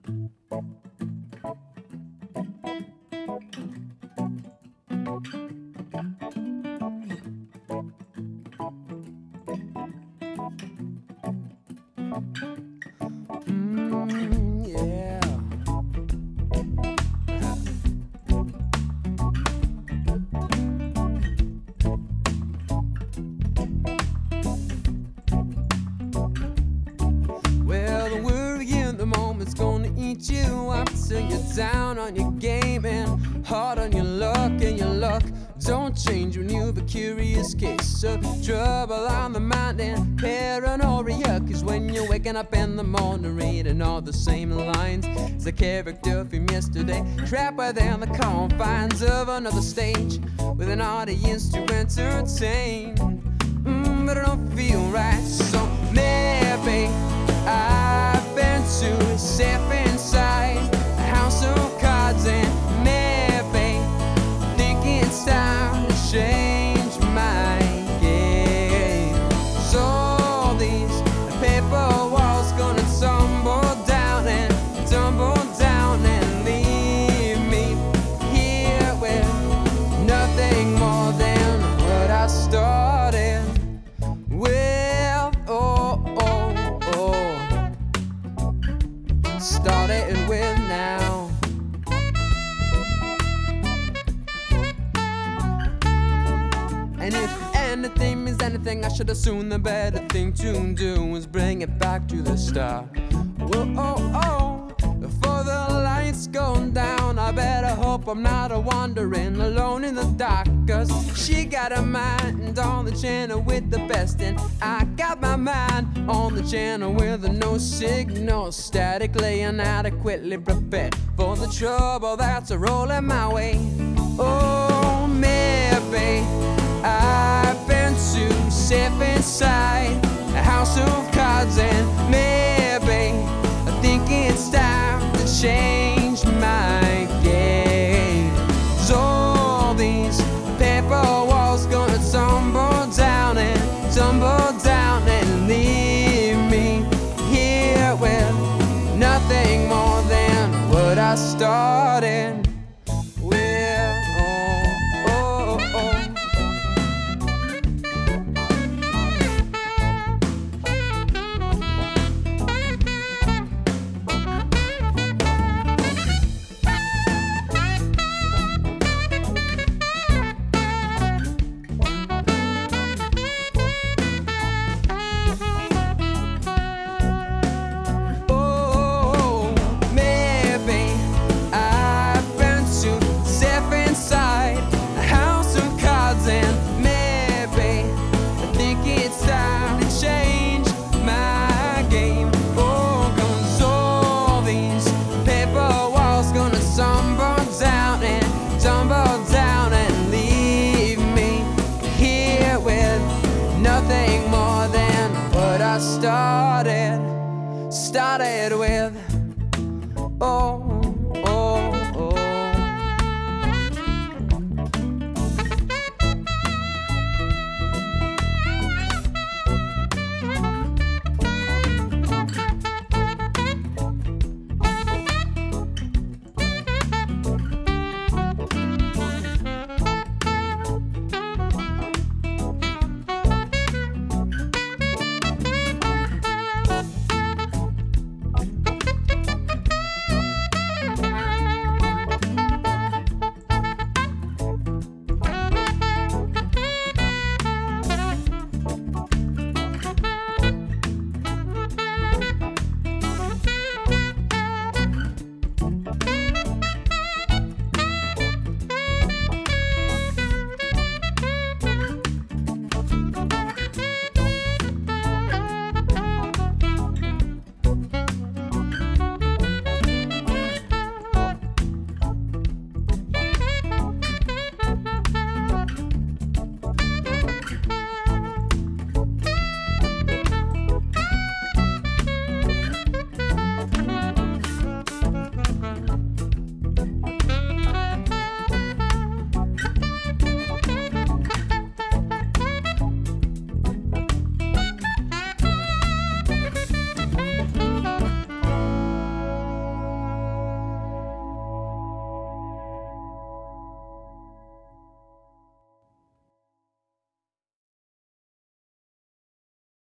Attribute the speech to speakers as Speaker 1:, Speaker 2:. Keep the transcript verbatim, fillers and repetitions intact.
Speaker 1: Mm, yeah. Well, the worry in the moment's gonna eat you up till you're down on your game and hard on your luck, and your luck don't change when you've a curious case of trouble on the mind and paranoia. Cause when you're waking up in the morning reading all the same lines as the character from yesterday, trapped within the confines of another stage with an audience to entertain. Mm, but it don't feel right, so maybe I've been too safe inside a house of cards, and maybe I think it's time to change my game. So these paper walls gonna tumble down and tumble down and leave me here with nothing more than what I started with. Oh, oh, oh. Started with now. And if anything means anything, I should assume the better thing to do is bring it back to the start. Well, oh, oh, before the lights go down, I better hope I'm not a wandering alone in the dark. Cause she got her mind on the channel with the best, and I got my mind on the channel with the no signal, statically inadequately prepared for the trouble that's a rolling my way. Oh, maybe I've been too safe inside a house of cards, and maybe I think it's time to change my game. So all these paper walls gonna tumble down and tumble down and leave me here with nothing more than what I started with. Oh, oh, oh. Nothing more than what I started, started with.